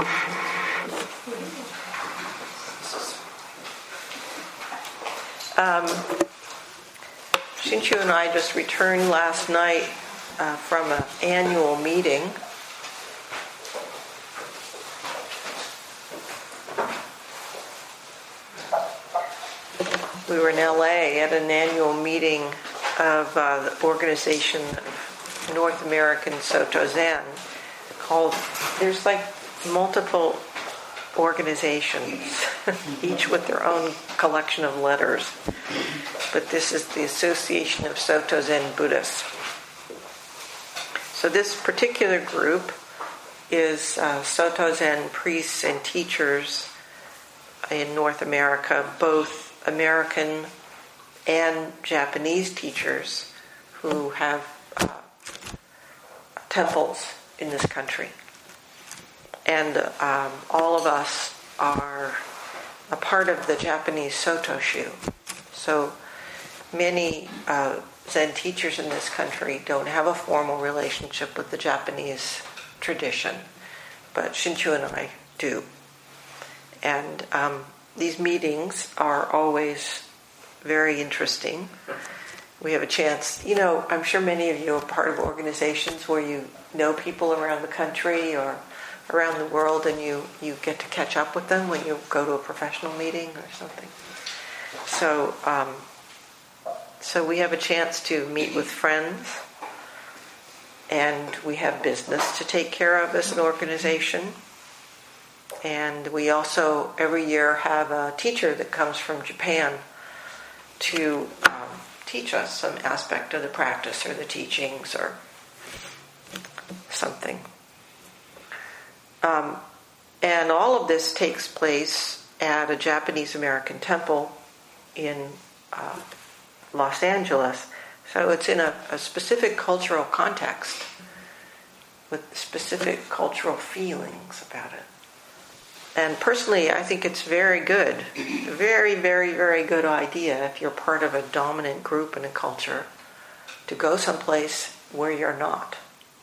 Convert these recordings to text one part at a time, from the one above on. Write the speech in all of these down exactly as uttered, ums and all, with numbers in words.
Um, Shinchu and I just returned last night uh, from an annual meeting. We were in L A at an annual meeting of uh, the Organization of North American Soto Zen called, there's like multiple organizations, each with their own collection of letters. But this is the Association of Soto Zen Buddhists. So this particular group is uh, Soto Zen priests and teachers in North America, both American and Japanese teachers who have uh, temples in this country. And um, all of us are a part of the Japanese Soto Shu. So many uh, Zen teachers in this country don't have a formal relationship with the Japanese tradition, but Shinchu and I do. And um, these meetings are always very interesting. We have a chance, you know, I'm sure many of you are part of organizations where you know people around the country or around the world, and you, you get to catch up with them when you go to a professional meeting or something. So, um, so we have a chance to meet with friends, and we have business to take care of as an organization. And we also, every year, have a teacher that comes from Japan to um, teach us some aspect of the practice or the teachings or something. Um, and all of this takes place at a Japanese-American temple in uh, Los Angeles. So it's in a, a specific cultural context with specific cultural feelings about it. And personally, I think it's very good, a very, very, very good idea if you're part of a dominant group in a culture to go someplace where you're not,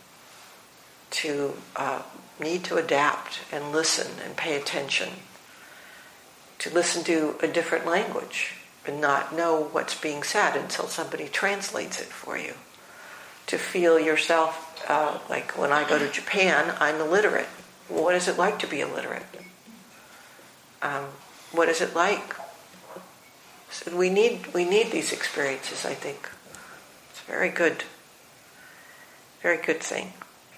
to uh, need to adapt and listen and pay attention, to listen to a different language and not know what's being said until somebody translates it for you, to feel yourself, uh, like when I go to Japan, I'm illiterate. What is it like to be illiterate? Um, what is it like? So we need we need these experiences, I think. It's a very good, very good thing.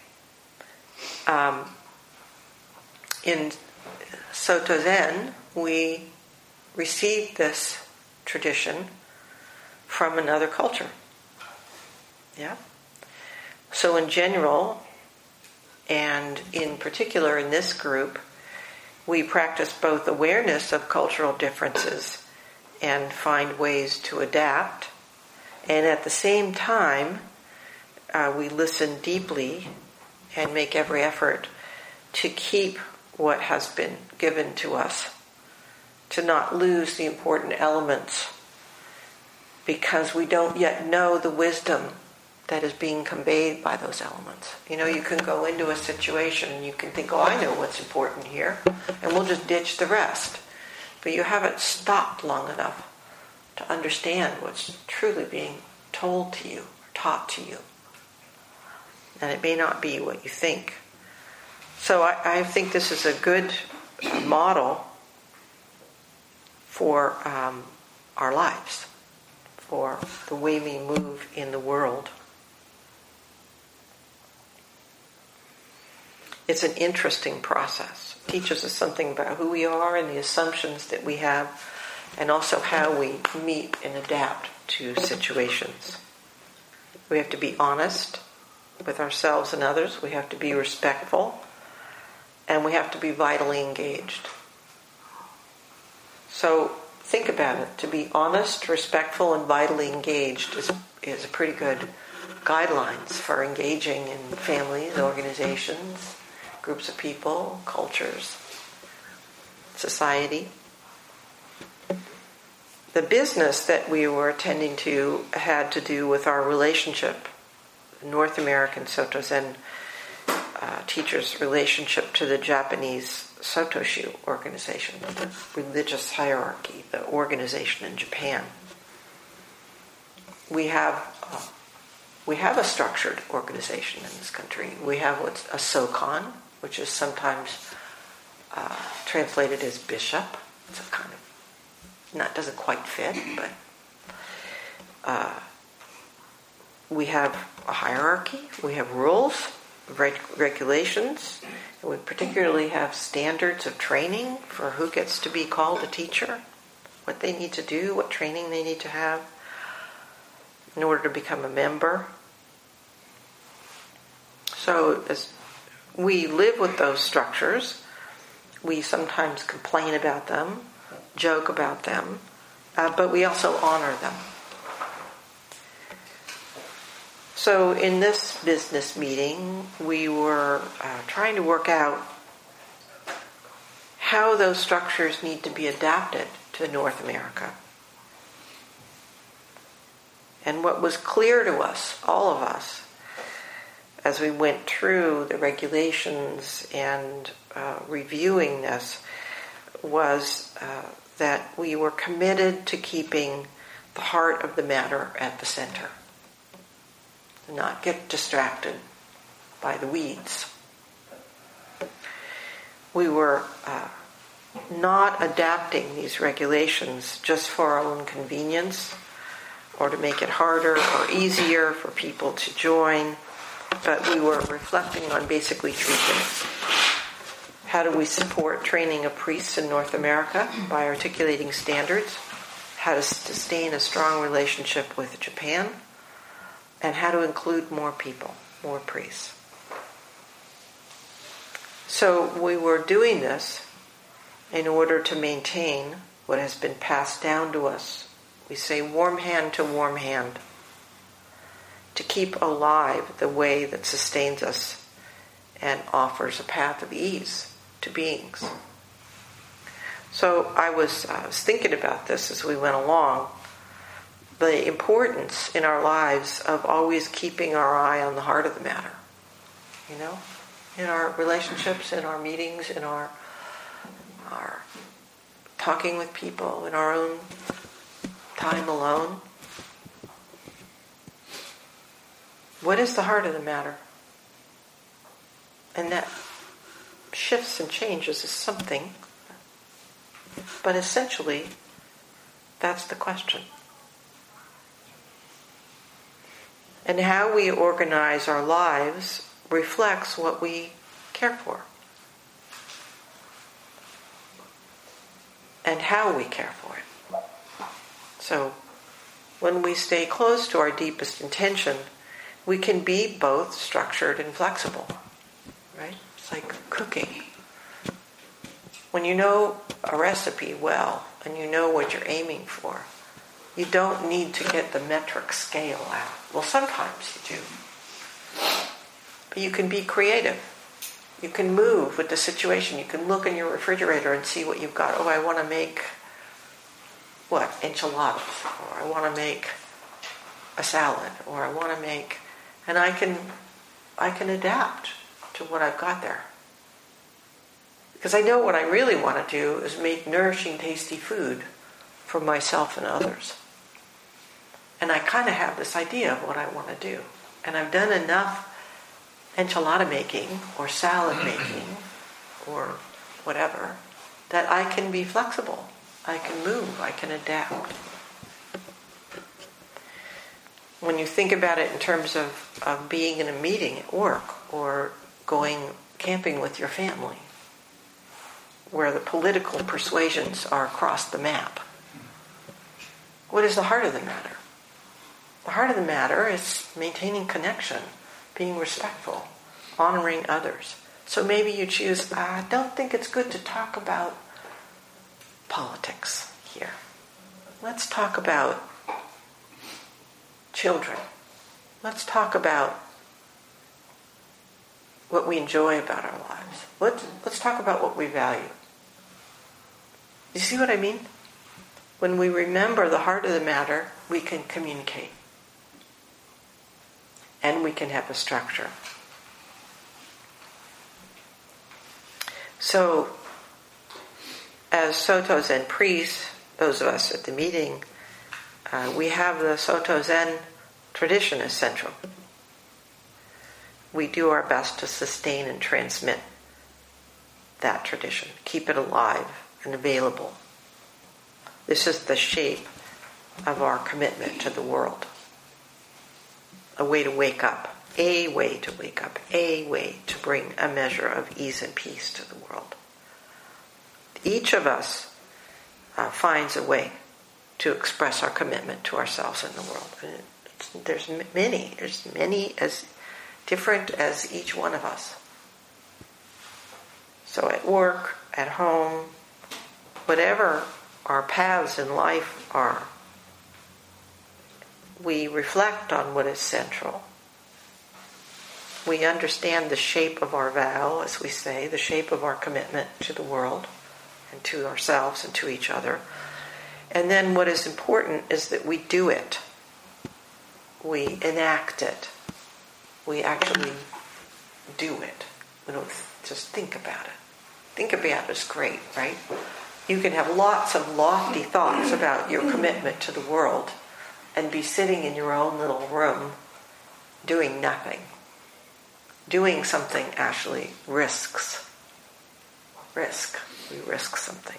Um, in Soto Zen, we received this tradition from another culture. Yeah. So in general, and in particular in this group, we practice both awareness of cultural differences and find ways to adapt. And at the same time, uh, we listen deeply and make every effort to keep what has been given to us, to not lose the important elements, because we don't yet know the wisdom that is being conveyed by those elements. You know, you can go into a situation and you can think, oh, I know what's important here, and we'll just ditch the rest. But you haven't stopped long enough to understand what's truly being told to you, or taught to you. And it may not be what you think. So I, I think this is a good model for um, our lives, for the way we move in the world. It's an interesting process. It teaches us something about who we are and the assumptions that we have, and also how we meet and adapt to situations. We have to be honest with ourselves and others. We have to be respectful. And we have to be vitally engaged. So think about it. To be honest, respectful, and vitally engaged is, is a pretty good guidelines for engaging in families, organizations, groups of people, cultures, society. The business that we were attending to had to do with our relationship, North American Soto Zen uh, teacher's relationship to the Japanese Sotoshu organization, the religious hierarchy, the organization in Japan. We have uh, we have a structured organization in this country. We have what's a Sokan, which is sometimes uh, translated as bishop. It's a kind of, not doesn't quite fit, but uh, we have a hierarchy. We have rules, reg- regulations, and we particularly have standards of training for who gets to be called a teacher, what they need to do, what training they need to have in order to become a member. So as we live with those structures, we sometimes complain about them, joke about them, uh, but we also honor them. So in this business meeting, we were uh, trying to work out how those structures need to be adapted to North America. And what was clear to us, all of us, as we went through the regulations and uh, reviewing this, was uh, that we were committed to keeping the heart of the matter at the center. Not get distracted by the weeds. We were uh, not adapting these regulations just for our own convenience or to make it harder or easier for people to join, but we were reflecting on basically three things. How do we support training of priests in North America by articulating standards? How to sustain a strong relationship with Japan? And how to include more people, more priests. So we were doing this in order to maintain what has been passed down to us. We say warm hand to warm hand. To keep alive the way that sustains us and offers a path of ease to beings. So I was, uh, was thinking about this as we went along. The importance in our lives of always keeping our eye on the heart of the matter. You know? In our relationships, in our meetings, in our, our talking with people, in our own time alone. What is the heart of the matter? And that shifts and changes is something, but essentially, that's the question. And how we organize our lives reflects what we care for. And how we care for it. So, when we stay close to our deepest intention, we can be both structured and flexible. Right? It's like cooking. When you know a recipe well, and you know what you're aiming for, you don't need to get the metric scale out. Well, sometimes you do. But you can be creative. You can move with the situation. You can look in your refrigerator and see what you've got. Oh, I want to make, what, enchiladas. Or I want to make a salad. Or I want to make... And I can, I can adapt to what I've got there. Because I know what I really want to do is make nourishing, tasty food for myself and others. And I kind of have this idea of what I want to do. And I've done enough enchilada making or salad making or whatever that I can be flexible. I can move. I can adapt. When you think about it in terms of, of being in a meeting at work or going camping with your family, where the political persuasions are across the map, what is the heart of the matter? The heart of the matter is maintaining connection, being respectful, honoring others. So maybe you choose, I don't think it's good to talk about politics here. Let's talk about children. Let's talk about what we enjoy about our lives. Let's, let's talk about what we value. You see what I mean? When we remember the heart of the matter, we can communicate. And we can have a structure. So, as Soto Zen priests, those of us at the meeting, uh, we have the Soto Zen tradition as central. We do our best to sustain and transmit that tradition, keep it alive and available. This is the shape of our commitment to the world. A way to wake up, a way to wake up, a way to bring a measure of ease and peace to the world. Each of us uh, finds a way to express our commitment to ourselves and the world. And it's, there's many, there's many as different as each one of us. So at work, at home, whatever our paths in life are, we reflect on what is central. We understand the shape of our vow, as we say, the shape of our commitment to the world and to ourselves and to each other. And then what is important is that we do it. We enact it. We actually do it. We don't just think about it. Think about it is great, right? You can have lots of lofty thoughts about your commitment to the world and be sitting in your own little room doing nothing. Doing something actually risks. Risk. We risk something.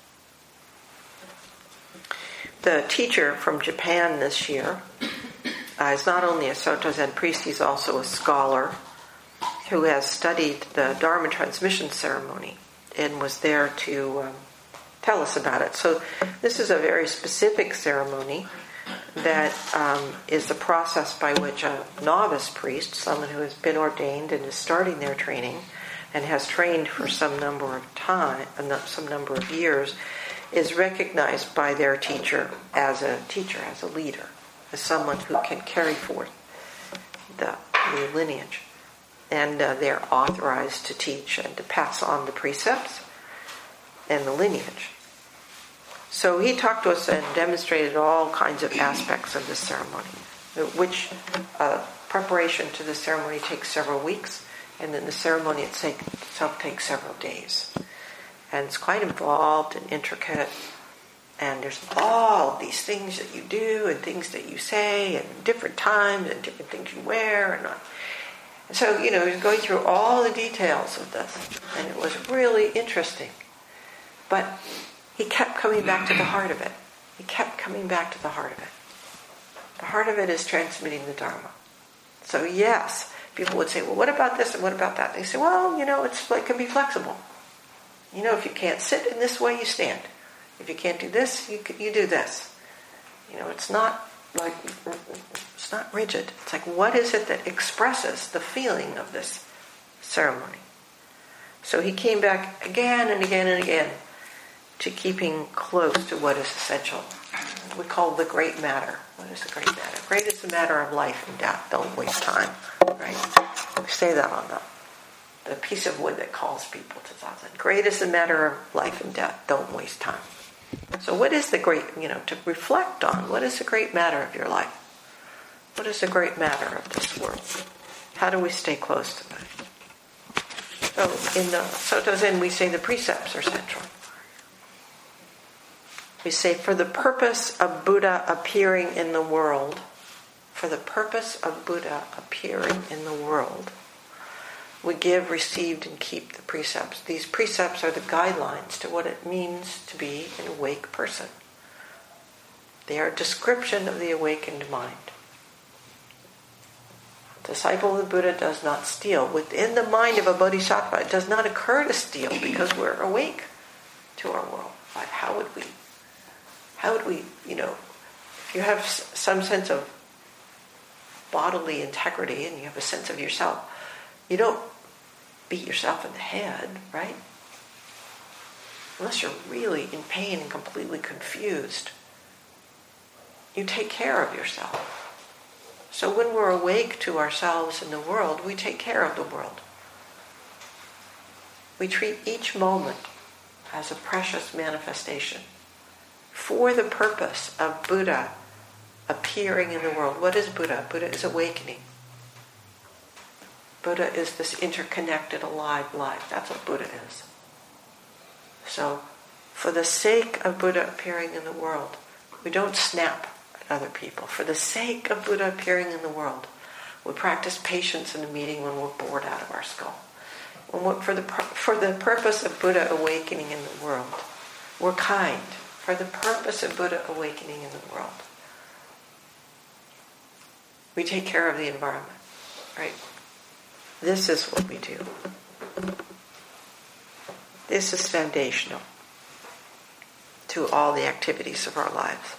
The teacher from Japan this year uh, is not only a Soto Zen priest, he's also a scholar who has studied the Dharma transmission ceremony and was there to um, tell us about it. So this is a very specific ceremony that um, is the process by which a novice priest, someone who has been ordained and is starting their training and has trained for some number of time, some number of years, is recognized by their teacher as a teacher, as a leader, as someone who can carry forth the, the lineage. And uh, they're authorized to teach and to pass on the precepts and the lineage. So he talked to us and demonstrated all kinds of aspects of the ceremony, which uh, preparation to the ceremony takes several weeks, and then the ceremony itself takes several days. And it's quite involved and intricate, and there's all of these things that you do and things that you say and different times and different things you wear. And, and so, you know, he was going through all the details of this, and it was really interesting. But he kept coming back to the heart of it. He kept coming back to the heart of it. The heart of it is transmitting the Dharma. So yes, people would say, well, what about this and what about that? They say, well, you know, it's, it can be flexible. You know, if you can't sit in this way, you stand. If you can't do this, you you do this. You know, it's not like, it's not rigid. It's like, what is it that expresses the feeling of this ceremony? So he came back again and again and again to keeping close to what is essential. We call the great matter. What is the great matter? Great is the matter of life and death. Don't waste time. Right? We say that on the, the piece of wood that calls people to Zazen. Great is the matter of life and death. Don't waste time. So what is the great, you know, to reflect on, what is the great matter of your life? What is the great matter of this world? How do we stay close to that? So in the Soto Zen, we say the precepts are central. We say, for the purpose of Buddha appearing in the world, for the purpose of Buddha appearing in the world, we give, received, and keep the precepts. These precepts are the guidelines to what it means to be an awake person. They are a description of the awakened mind. A disciple of the Buddha does not steal. Within the mind of a bodhisattva, it does not occur to steal because we're awake to our world. But how would we? How would we, you know, if you have some sense of bodily integrity and you have a sense of yourself, you don't beat yourself in the head, right? Unless you're really in pain and completely confused. You take care of yourself. So when we're awake to ourselves and the world, we take care of the world. We treat each moment as a precious manifestation for the purpose of Buddha appearing in the world. What is Buddha? Buddha is awakening. Buddha is this interconnected, alive life. That's what Buddha is. So, for the sake of Buddha appearing in the world, we don't snap at other people. For the sake of Buddha appearing in the world, we practice patience in a meeting when we're bored out of our skull. When we're, for the for the purpose of Buddha awakening in the world, we're kind. For the purpose of Buddha awakening in the world, we take care of the environment, right? This is what we do. This is foundational to all the activities of our lives.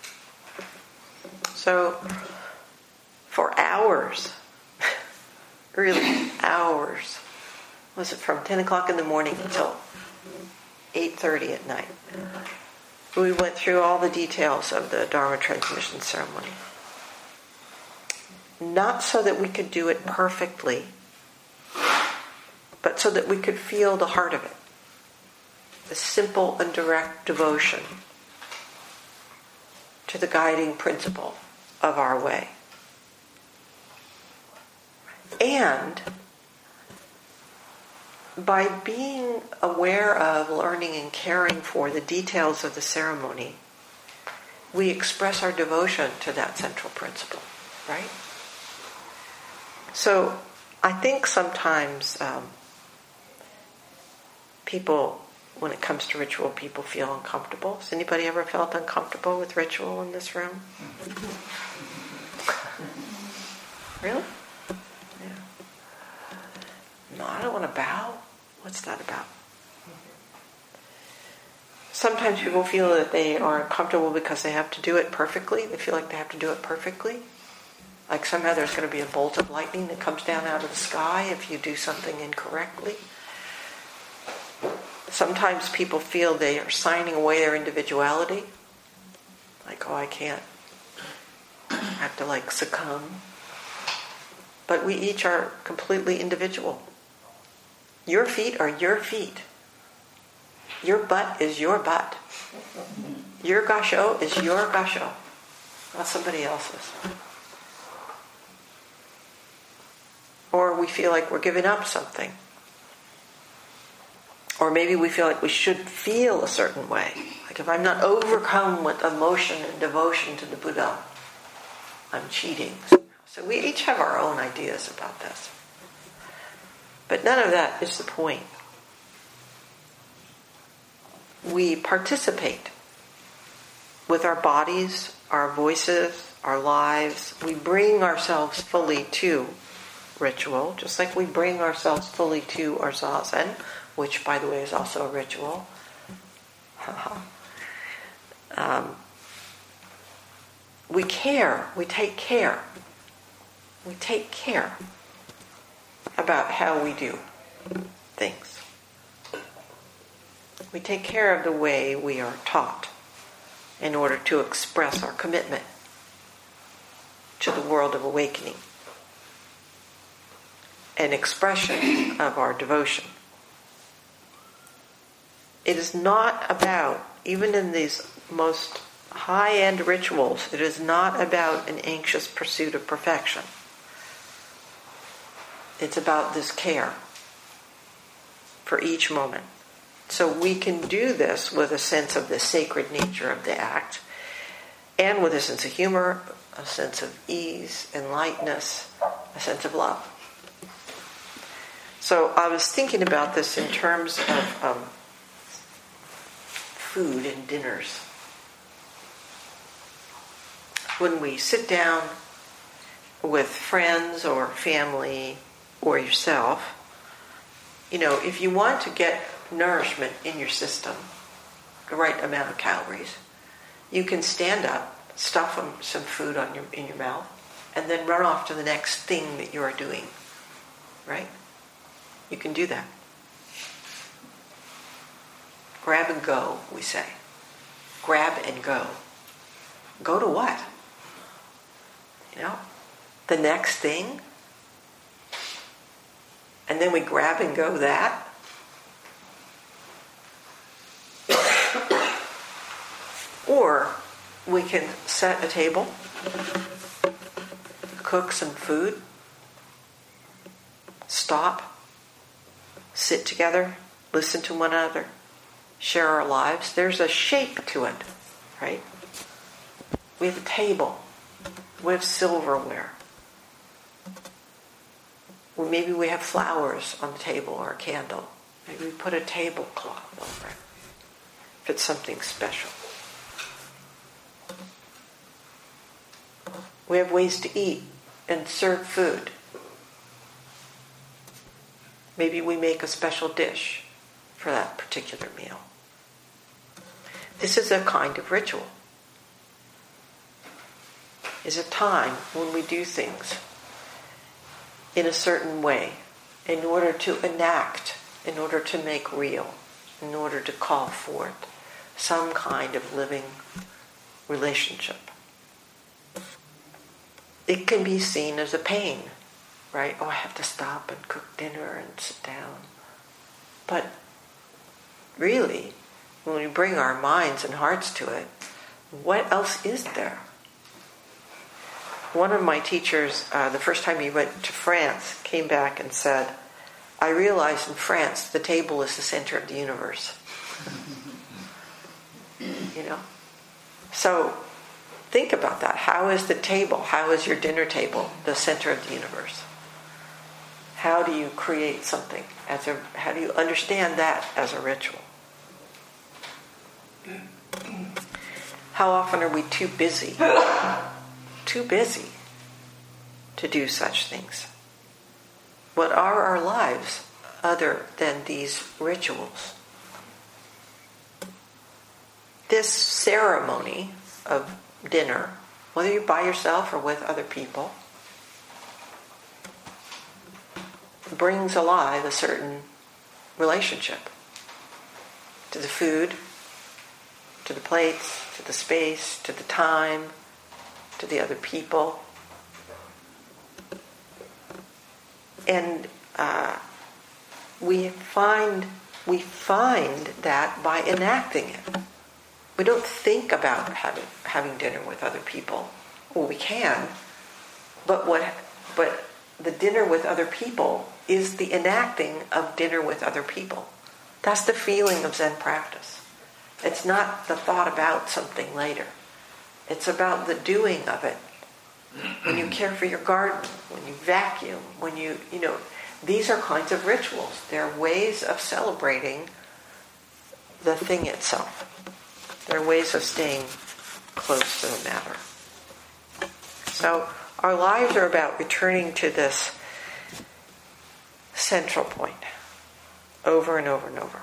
So, for hours, really hours, was it from ten o'clock in the morning until eight thirty at night, we went through all the details of the Dharma transmission ceremony. Not so that we could do it perfectly, but so that we could feel the heart of it. The simple and direct devotion to the guiding principle of our way. And by being aware of, learning, and caring for the details of the ceremony, we express our devotion to that central principle, right? So I think sometimes um, people, when it comes to ritual, people feel uncomfortable. Has anybody ever felt uncomfortable with ritual in this room? Really? Yeah. No, I don't want to bow. What's that about? Sometimes people feel that they are uncomfortable because they have to do it perfectly. They feel like they have to do it perfectly. Like somehow there's going to be a bolt of lightning that comes down out of the sky if you do something incorrectly. Sometimes people feel they are signing away their individuality. Like, oh, I can't. I have to like succumb. But we each are completely individual. Your feet are your feet. Your butt is your butt. Your gasho is your gasho, not somebody else's. Or we feel like we're giving up something. Or maybe we feel like we should feel a certain way. Like if I'm not overcome with emotion and devotion to the Buddha, I'm cheating. So we each have our own ideas about this. But none of that is the point. We participate with our bodies, our voices, our lives. We bring ourselves fully to ritual, just like we bring ourselves fully to our zazen, which, by the way, is also a ritual. um, we care. We take care. We take care about how we do things. We take care of the way we are taught in order to express our commitment to the world of awakening, an expression of our devotion. It is not about, even in these most high-end rituals, it is not about an anxious pursuit of perfection. It's about this care for each moment. So we can do this with a sense of the sacred nature of the act, and with a sense of humor, a sense of ease and lightness, a sense of love. So I was thinking about this in terms of um, food and dinners. When we sit down with friends or family or yourself, you know, if you want to get nourishment in your system, the right amount of calories, you can stand up, stuff some food on your in your mouth, and then run off to the next thing that you are doing. Right? You can do that. Grab and go, we say. Grab and go. Go to what? You know? The next thing? And then we grab and go that? Or we can set a table, cook some food, stop, sit together, listen to one another, share our lives, there's a shape to it, right? We have a table. We have silverware. Or maybe we have flowers on the table or a candle. Maybe we put a tablecloth over it if it's something special. We have ways to eat and serve food. Maybe we make a special dish for that particular meal. This is a kind of ritual. It's a time when we do things in a certain way in order to enact, in order to make real, in order to call forth some kind of living relationship. It can be seen as a pain, right? Oh, I have to stop and cook dinner and sit down. But really, when we bring our minds and hearts to it, what else is there? One of my teachers, uh, the first time he went to France, came back and said, I realized in France the table is the center of the universe. You know? So think about that. How is the table, how is your dinner table the center of the universe? How do you create something as a, how do you understand that as a ritual? How often are we too busy, too busy to do such things? What are our lives other than these rituals? This ceremony of dinner, whether you're by yourself or with other people, brings alive a certain relationship to the food, to the plates, to the space, to the time, to the other people. And uh, we find we find that by enacting it. We don't think about having having dinner with other people. Well, we can, but what? But the dinner with other people is the enacting of dinner with other people. That's the feeling of Zen practice. It's not the thought about something later. It's about the doing of it. When you care for your garden, when you vacuum, when you, you know, these are kinds of rituals. They're ways of celebrating the thing itself. They're ways of staying close to the matter. So our lives are about returning to this central point over and over and over.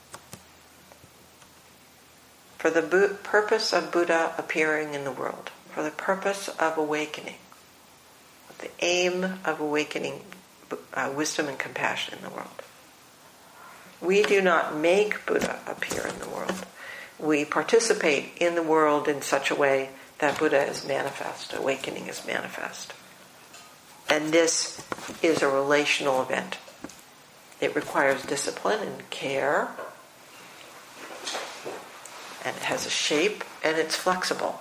For the bu- purpose of Buddha appearing in the world, for the purpose of awakening, with the aim of awakening uh, wisdom and compassion in the world. We do not make Buddha appear in the world. We participate in the world in such a way that Buddha is manifest, awakening is manifest. And this is a relational event. It requires discipline and care, and it has a shape, and it's flexible.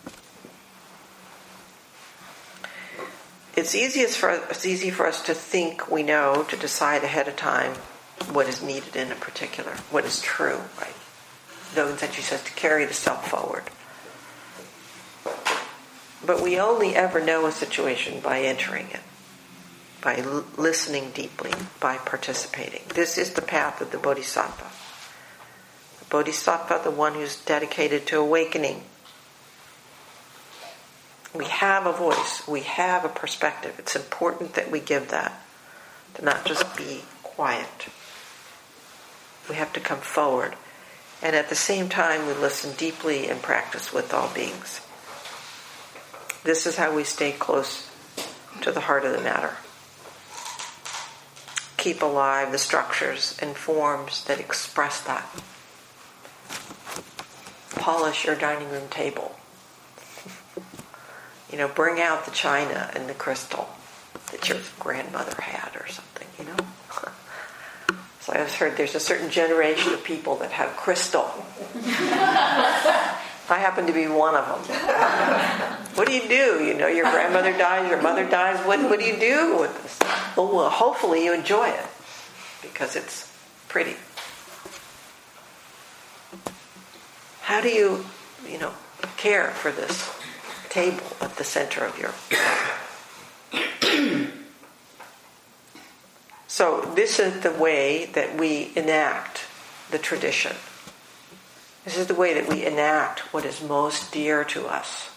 It's easiest for it's easy for us to think we know, to decide ahead of time what is needed in a particular, what is true, right? Though Zenji says to carry the self forward. But we only ever know a situation by entering it, by l- listening deeply, by participating. This is the path of the Bodhisattva. The Bodhisattva, the one who's dedicated to awakening. We have a voice. We have a perspective. It's important that we give that, to not just be quiet. We have to come forward. And at the same time, we listen deeply and practice with all beings. This is how we stay close to the heart of the matter. Keep alive the structures and forms that express that. Polish your dining room table. You know, bring out the china and the crystal that your grandmother had or something, you know. So I've heard there's a certain generation of people that have crystal. I happen to be one of them. What do you do? You know, your grandmother dies, your mother dies. What, what do you do with this? Well, well, hopefully you enjoy it because it's pretty. How do you, you know, care for this table at the center of your life? So this is the way that we enact the tradition. This is the way that we enact what is most dear to us.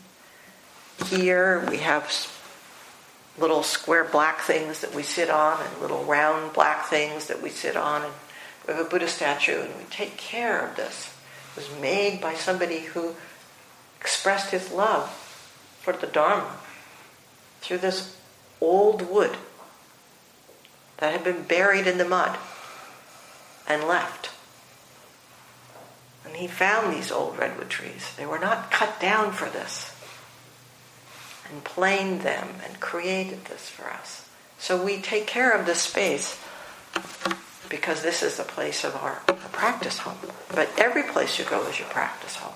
Here we have little square black things that we sit on and little round black things that we sit on. And we have a Buddha statue and we take care of this. It was made by somebody who expressed his love for the Dharma through this old wood that had been buried in the mud and left. And he found these old redwood trees. They were not cut down for this. And planed them and created this for us. So we take care of this space because this is the place of our, our practice home. But every place you go is your practice home.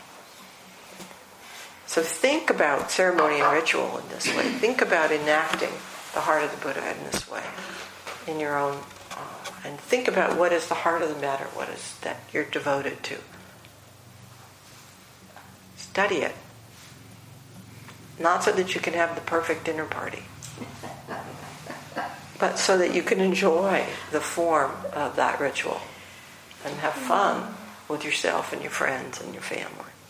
So think about ceremony and ritual in this way. Think about enacting the heart of the Buddha in this way, in your own, uh, and think about what is the heart of the matter, what is that you're devoted to. Study it. Not so that you can have the perfect dinner party, but so that you can enjoy the form of that ritual and have fun with yourself and your friends and your family.